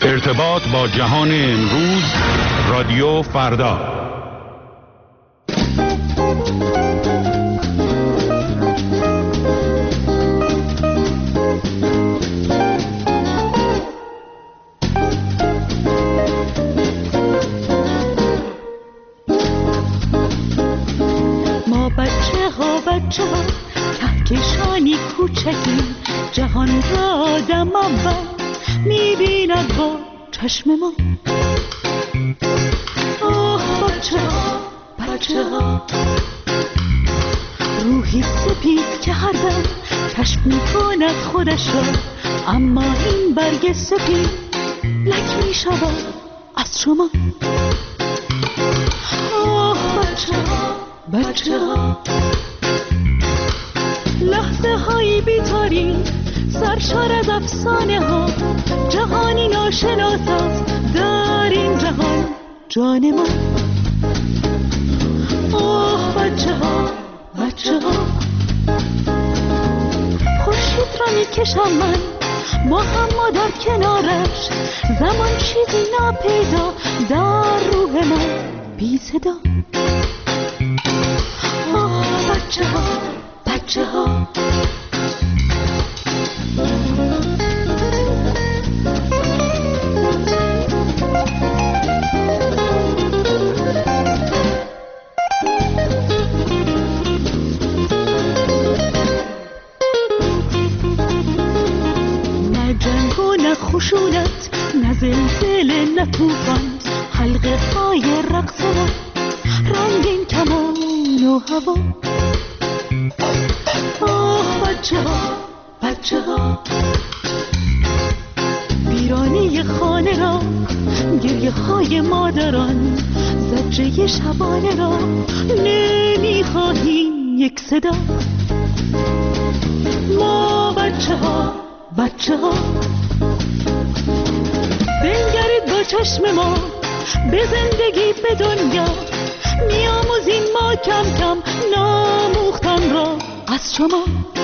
ارتباط با جهان امروز، رادیو فردا. ما بچه ها کهکشانی کوچکیم، جهان را آدم اول می‌بیند با چشم ما. آه بچه ها روحی سپید که هر دم کشف می‌کند خودش را، اما این برگ سپید لک می‌شود از شما. آه بچه ها لحظه هایی بی‌تاریخ سرشار از افسانه ها، جهانی ناشناس است در این جهان جان ما. آه بچه ها خورشید را میکشم من با هم ما در کنارش، زمان چیزی ناپیدا در روح من بی صدا. آه بچه ها نه جنگ و نه خشونت، نه زلزله نه طوفان، حلقه های رقص و رنگین کمان و هوا. آه بچه ها ویرانی خانه را، گریه های مادران، زجه شبانه را نمیخواهیم یک صدا. ما بچه ها بنگرید با چشم ما به زندگی به دنیا، میاموزیم ما کم کم ناموختن را از شما.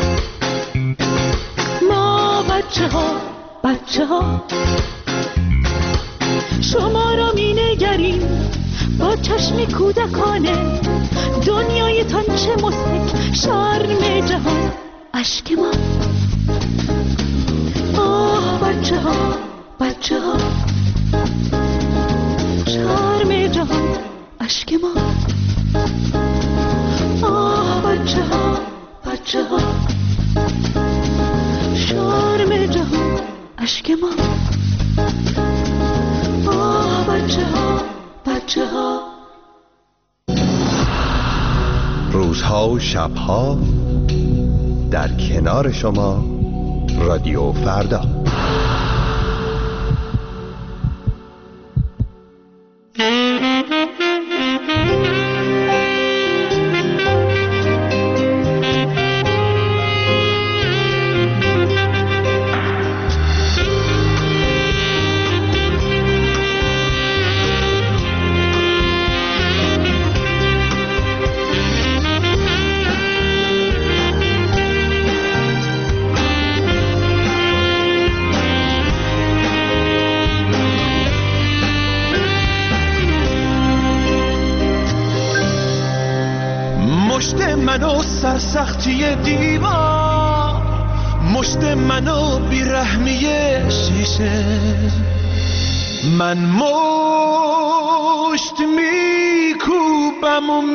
ما بچه ها شما را می نگریم با چشم کودکانه، دنیایتان چه مضحک شرم جهان اشک ما. آه بچه ها شرم جهان اشک ما. آه بچه ها شرم جهان اشک ما. آه بچه ها روزها و شبها در کنار شما، رادیو فردا. منو سرسختی دیوار، مشت منو بیرحمی شیشه، من مشت میکوبم و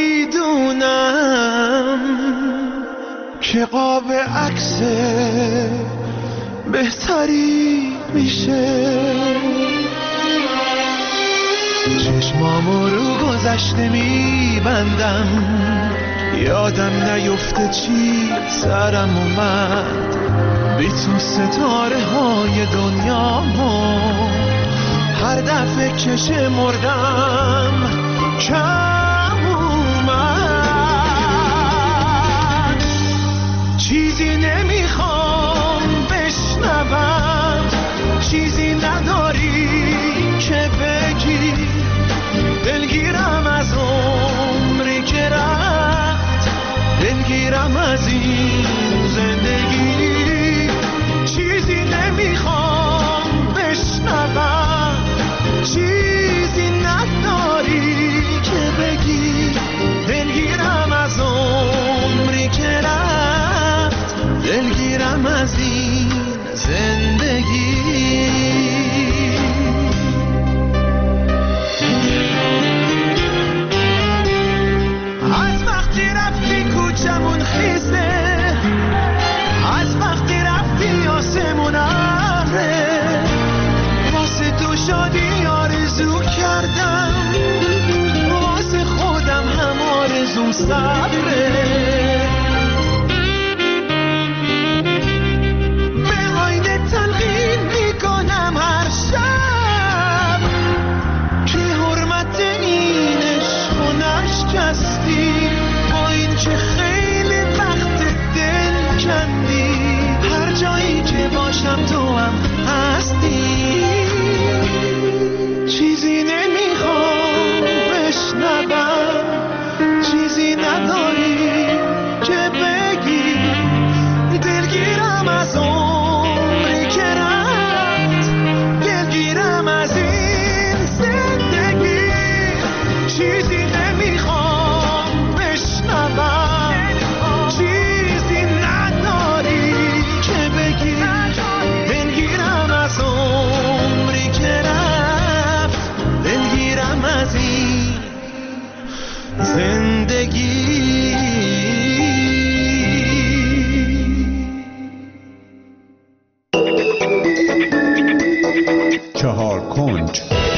میدونم که قاب عکس بهتری میشه. چشمامو رو گذشته میبندم، یادم نیفته چی سرم اومد، بی تو ستاره های دنیامو هر دفعه که شمردم کم اومد. چیزی نمیخوام بشنوم، چیزی نداری که بگی، دلگیرم از عمری که رفت، دلگیرم از این زندگی. چیزی نمیخوام بشنوم، صبره به آینه تلقین میکنم هر شب که حرمت این عشق و نشکستی با این که خیلی وقت دل کندی هر جایی که باشم تو هم هستی چیزی نمیخوام بشنوم چیزی نداری که بگی دلگیرم از عمری که رفت دلگیرم از این زندگی چیزی نمیخوام بشنوم چیزی نداری که بگی دلگیرم از عمری که رفت دلگیرم از این زندگی چهار کنج.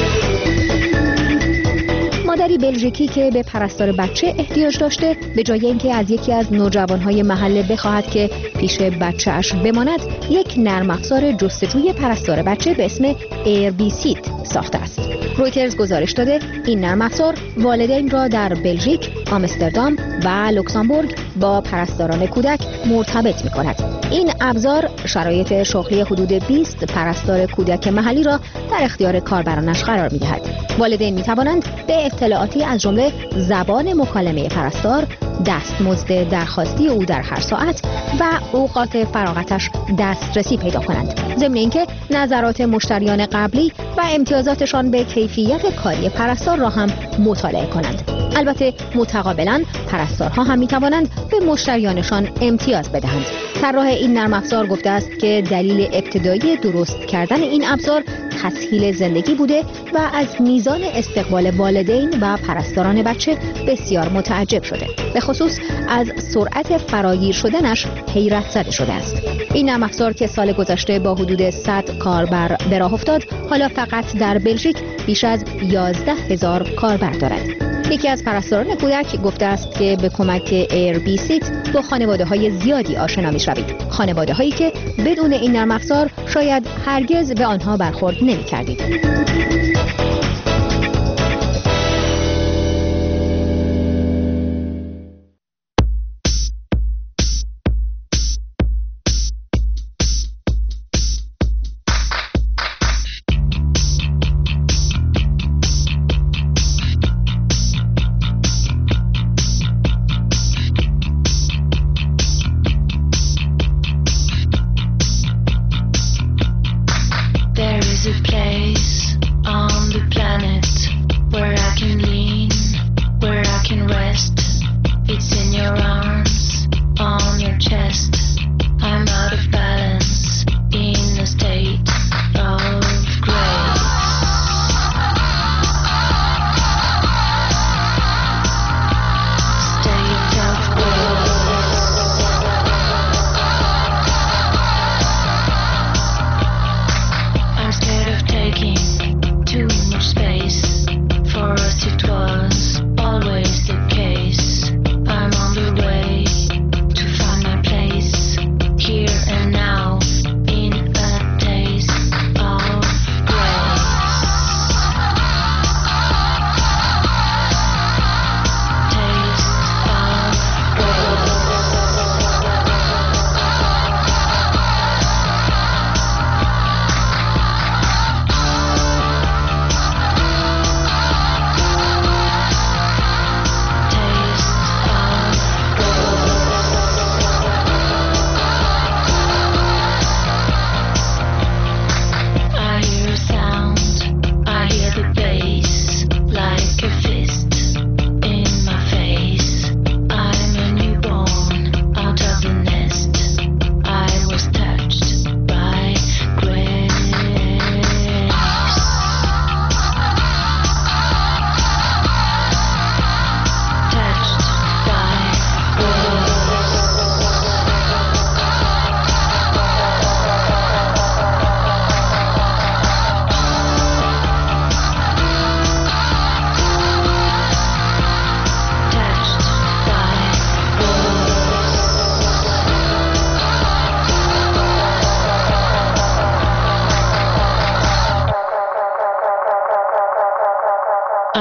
مادری بلژیکی که به پرستار بچه احتیاج داشته به جای اینکه از یکی از نوجوانهای محله بخواهد که پیش بچه‌اش بماند یک نرم افزار جستجوی پرستار بچه به اسم ایربیسیت ساخته است. رویترز گزارش داده این نرم افزار والدین را در بلژیک، آمستردام و لوکزامبورگ با پرستاران کودک مرتبط می‌کند. این ابزار شرایط شغلی حدود 20 پرستار کودک محلی را در اختیار کاربرانش قرار می‌دهد. والدین می‌توانند به اطلاعاتی از جمله زبان مکالمه پرستار، دستمزد درخواستی او در هر ساعت و اوقات فراغتش دسترسی پیدا کنند. ضمن اینکه نظرات مشتریان قبلی و امتیازاتشان به کیفیت کاری پرستار را هم مطالعه کنند. البته متقابلا پرستارها هم می‌توانند به مشتریانشان امتیاز بدهند. طراح این نرم افزار گفته است که دلیل ابتدایی درست کردن این ابزار تسهیل زندگی بوده و از میزان استقبال والدین و پرستاران بچه بسیار متعجب شده. به خصوص از سرعت فراگیر شدنش حیرت زده شده است. این نرم افزار که سال گذشته با حدود 100 کاربر به راه افتاد، حالا فقط در بلژیک بیش از 11,000 کاربر دارد. یکی از پرستاران کودک گفته است که به کمک ایربیسیت با خانواده‌های زیادی آشنا می‌شوید. خانواده‌هایی که بدون این نرم افزار شاید هرگز به آنها برخورد نمی‌کردید. There is a place on the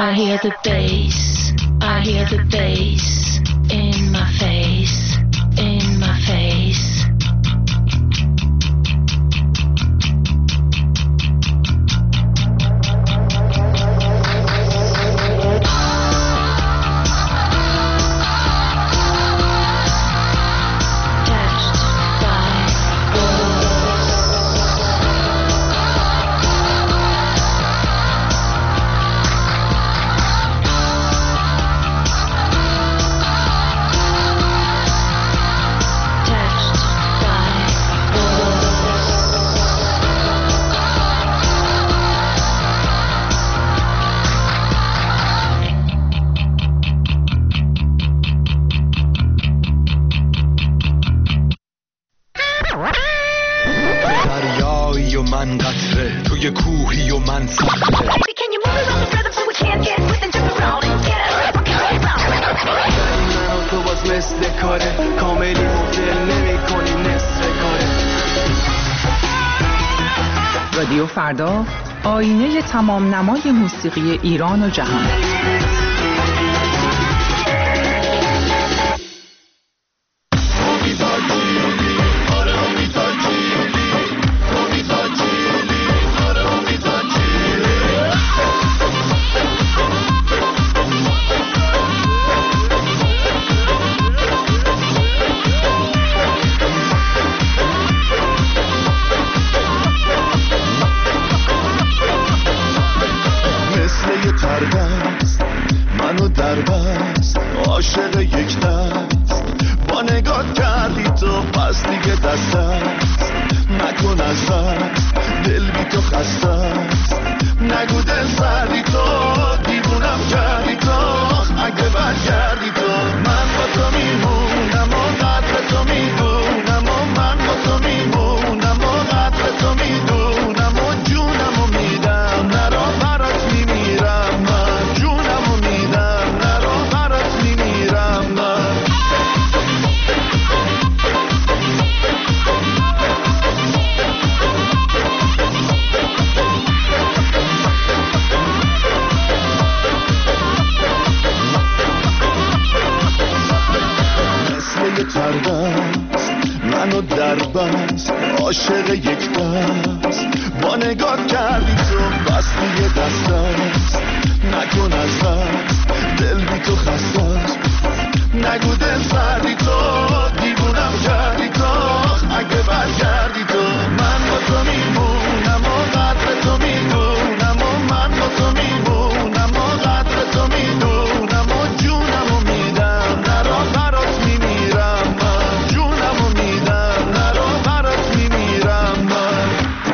I hear the bass, I hear the bass in my face, in my face. دریایی و من قطره توی کوهی و من صخره من و تو باز مثل کاره کاملی مفل نمی کنی نصف کاره. رادیو فردا، آینه تمام نمای موسیقی ایران و جهان. منو در بست عاشق یک دست با نگاه کردی تو پس دیگه دست است نکن از دست دل بی تو خسته است نگو دل سردی تو دیوونم کردی تو اگه برگردی تو من با تو میمونم و قدر تو میدونم و من با تو میمونم و قدر تو میدونم و جونم و میدم نرا برات میمیرم من جونم و میدم نرا برات میمیرم من. مثل یه تردست منو در بست عاشق یک دست با نگاه کردی تو بستی یه دست است نکن از دست دل بی تو خسته است نگو دل سردی تو دیوونم کردی تو اگه برگردی تو من با تو میمونم و قدر تو میدونم و من با تو میمونم و قدر تو میدونم و جونم و میدم نرا برات میمیرم من جونم و میدم نرا برات میمیرم من.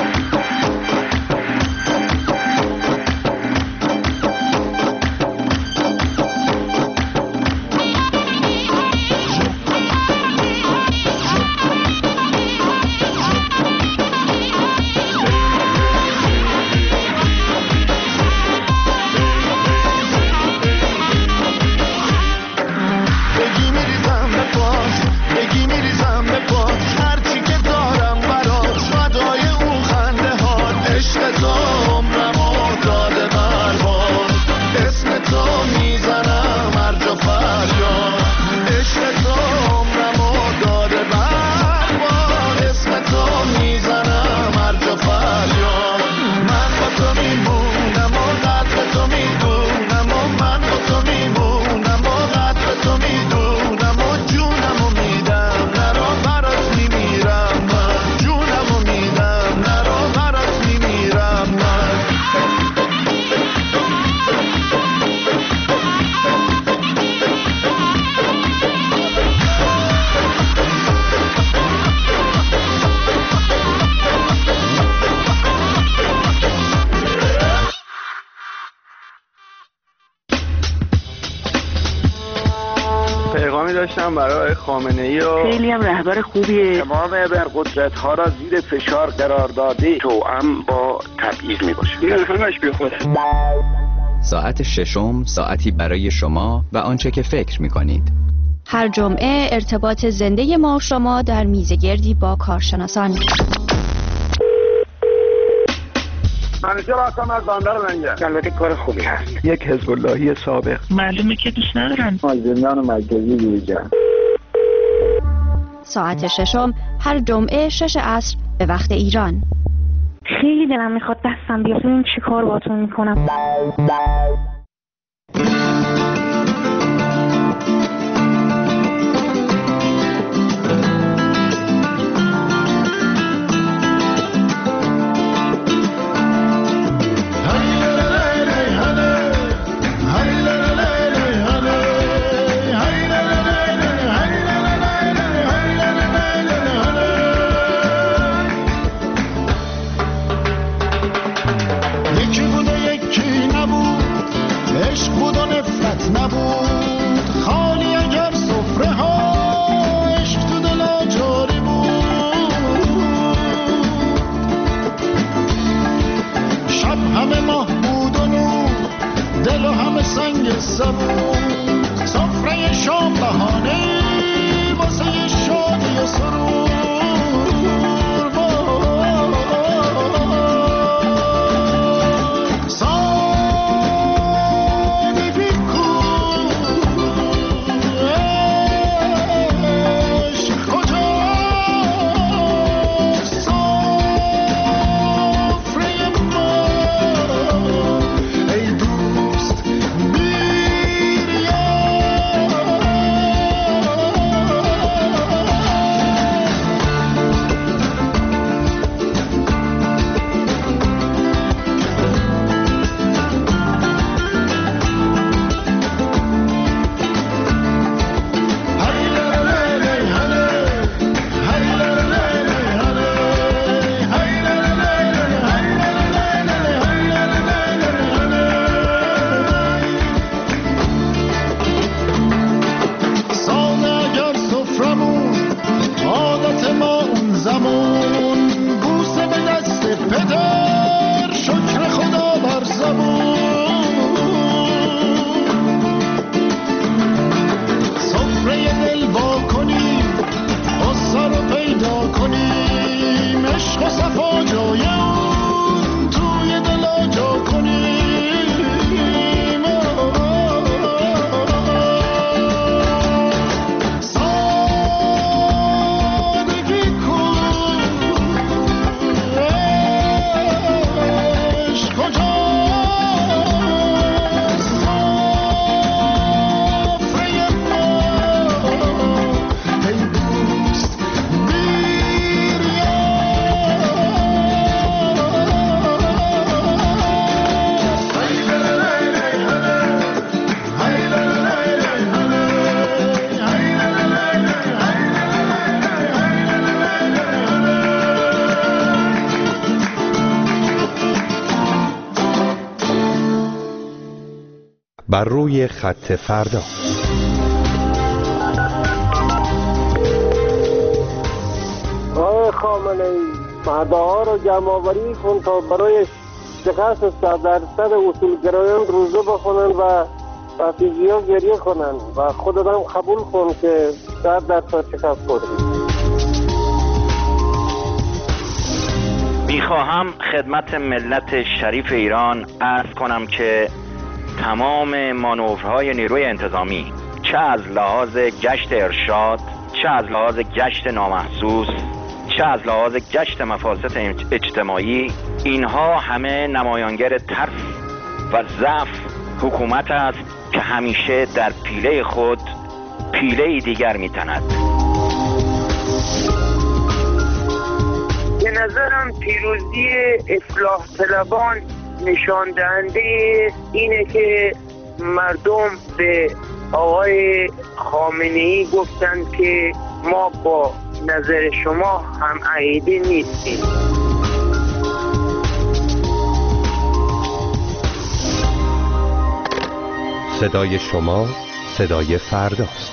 داشتم برای خامنه‌ای و خیلی هم رهبر خوبیه. تمام ابرقدرت‌ها را زیر فشار قرار داده توأم با تبعیض میباشه. این همش بیخوده. ساعت ششم ساعتی برای شما و آنچه که فکر می‌کنید. هر جمعه ارتباط زنده ما و شما در میزگردی با کارشناسان. همیشه راستم از بندر لنگه. البته کار خوبی هست. یک حزب اللهی سابق. معلومه که دوست ندارن. زندان مرکزی بیرجن. ساعت ششم هر جمعه 6 عصر به وقت ایران. خیلی دلم میخواد دستم بیاد ببینم چی کار باهاتون میکنم. بر روی خط فردا. آقای خامنه‌ای مردها رو جمع‌آوری کن تا برای شکست 100% اصولگرایان روزه بخونن و رفیجی‌ها گریه کنن و خودت هم قبول کن که 100% شکست خوردی. میخواهم خدمت ملت شریف ایران عرض کنم که تمام مانورهای نیروی انتظامی، چه از لحاظ گشت ارشاد، چه از لحاظ گشت نامحسوس، چه از لحاظ گشت مفاسد اجتماعی، اینها همه نمایانگر ترس و ضعف حکومت است که همیشه در پیله خود پیله دیگر میتند. به نظرم پیروزی اصلاح طلبان نشان دهنده اینه که مردم به آقای خامنه‌ای گفتند که ما با نظر شما هم عقیده نیستیم. صدای شما صدای فرداست.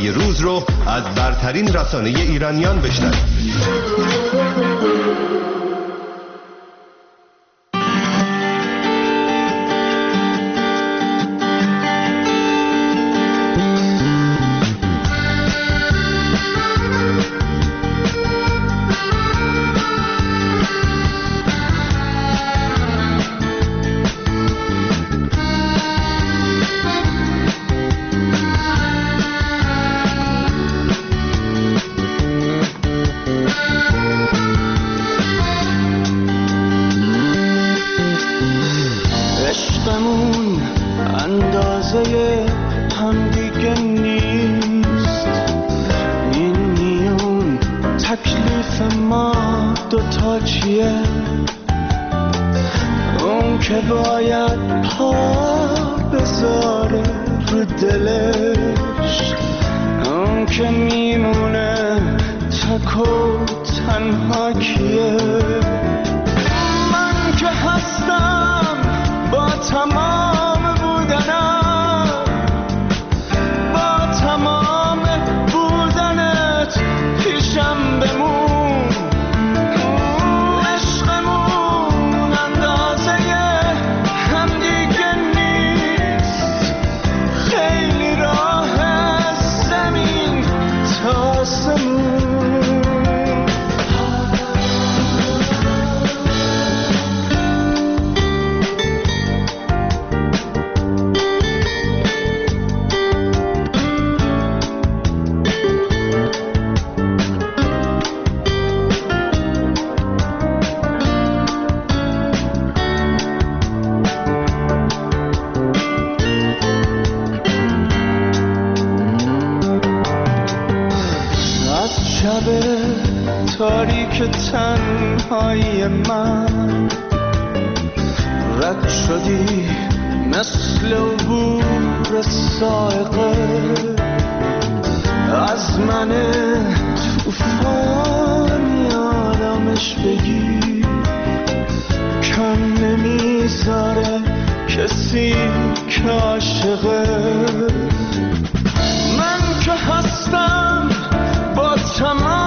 صدای روز رو از برترین رسانه ایرانیان بشنوید. اون که باید پا بذاره رو دلش، اون که میمونه تک و تنها کیه؟ من که هستم با تمام بودنم، با تمام بودنت پیشم بمون. تاریک تنهایی من رد شدی مثل عبور سائقه از من توفانی آرامش بگیر، کم نمیذاره کسی که عاشقه. من که هستم با تمام